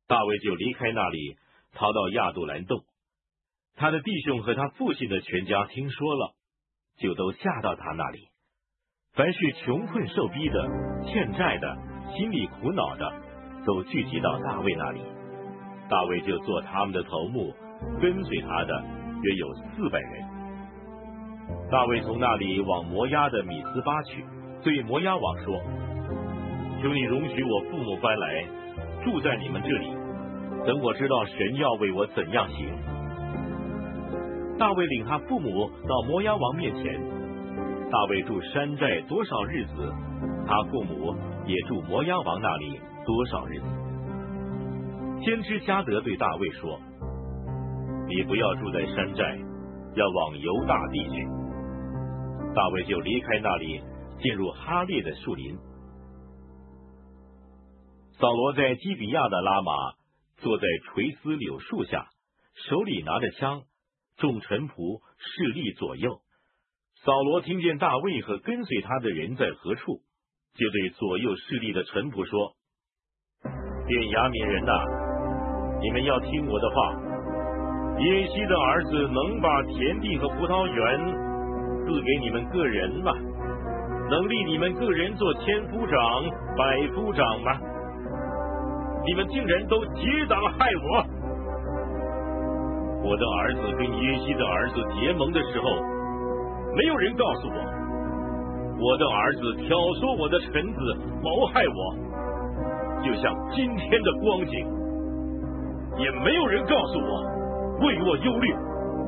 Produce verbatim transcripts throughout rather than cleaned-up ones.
大卫就离开那里，逃到亚杜兰洞。他的弟兄和他父亲的全家听说了，就都下到他那里。凡是穷困受逼的、欠债的、心里苦恼的，都聚集到大卫那里。大卫就做他们的头目，跟随他的约有四百人。大卫从那里往摩押的米斯巴去，对摩押王说：求你容许我父母搬来，住在你们这里，等我知道神要为我怎样行。大卫领他父母到摩押王面前。大卫住山寨多少日子，他父母也住摩押王那里多少日子。先知加得对大卫说：你不要住在山寨，要往犹大地去。大卫就离开那里，进入哈列的树林。扫罗在基比亚的拉玛，坐在垂丝柳树下，手里拿着枪，众臣仆侍立左右。扫罗听见大卫和跟随他的人在何处，就对左右侍立的臣仆说：便雅悯人哪、啊，你们要听我的话。耶西的儿子能把田地和葡萄园赐给你们个人吗？能立你们个人做千夫长、百夫长吗？你们竟然都结党害我！我的儿子跟耶西的儿子结盟的时候，没有人告诉我，我的儿子挑唆我的臣子谋害我，就像今天的光景，也没有人告诉我，为我忧虑。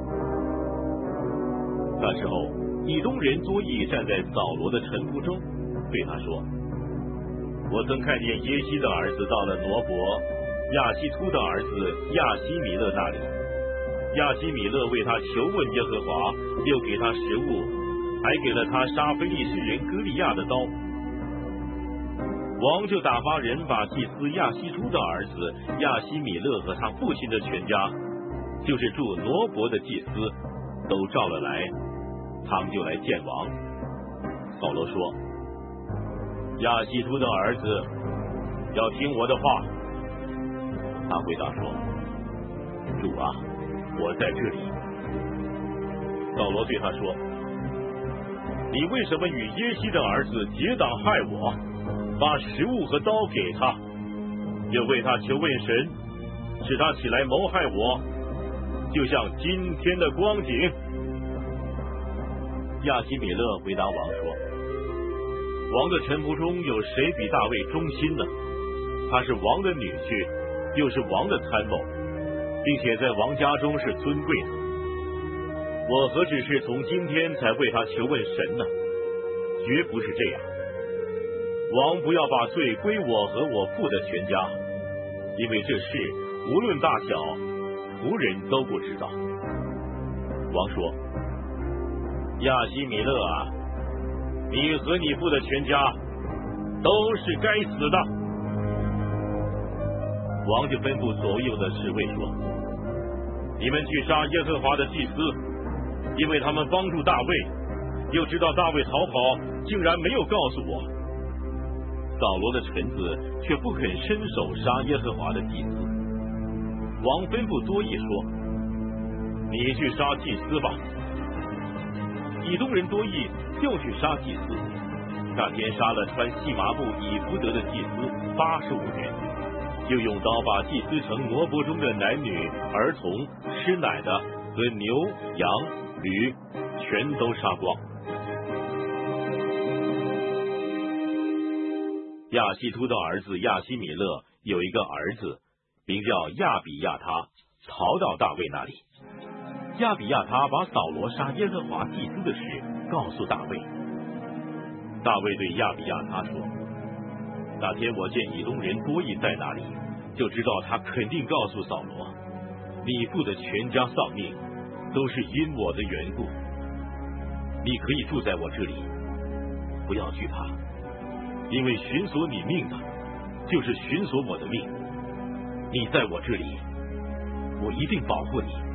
那时候，以东人多益站在扫罗的臣仆中，对他说：我曾看见耶西的儿子到了挪伯亚希突的儿子亚希米勒那里，亚希米勒为他求问耶和华，又给他食物，还给了他杀非利士人歌利亚的刀。王就打发人把祭司亚希突的儿子亚希米勒和他父亲的全家，就是住挪伯的祭司，都召了来，他们就来见王。扫罗说：亚希突的儿子要听我的话。他回答说：主啊，我在这里。扫罗对他说：你为什么与耶西的儿子结党害我，把食物和刀给他，又为他求问神，使他起来谋害我，就像今天的光景？亚希米勒回答王说：王的臣仆中有谁比大卫忠心呢？他是王的女婿，又是王的参谋，并且在王家中是尊贵的。我何止是从今天才为他求问神呢？绝不是这样。王不要把罪归我和我父的全家，因为这事无论大小，仆人都不知道。王说：亚希米勒啊，你和你父的全家都是该死的。王就吩咐左右的侍卫说：你们去杀耶和华的祭司，因为他们帮助大卫，又知道大卫逃跑，竟然没有告诉我。扫罗的臣子却不肯伸手杀耶和华的祭司。王吩咐多益说：你去杀祭司吧。以东人多益又去杀祭司，那天杀了穿细麻布以弗得的祭司八十五人，又用刀把祭司城挪伯中的男女、儿童、吃奶的和牛、羊、驴全都杀光。亚希突的儿子亚希米勒有一个儿子，名叫亚比亚他，逃到大卫那里。亚比亚他把扫罗杀耶和华祭司的事告诉大卫。大卫对亚比亚他说：那天我见以东人多益在那里，就知道他肯定告诉扫罗，你父的全家丧命都是因我的缘故。你可以住在我这里，不要惧怕，因为寻索你命的就是寻索我的命。你在我这里，我一定保护你，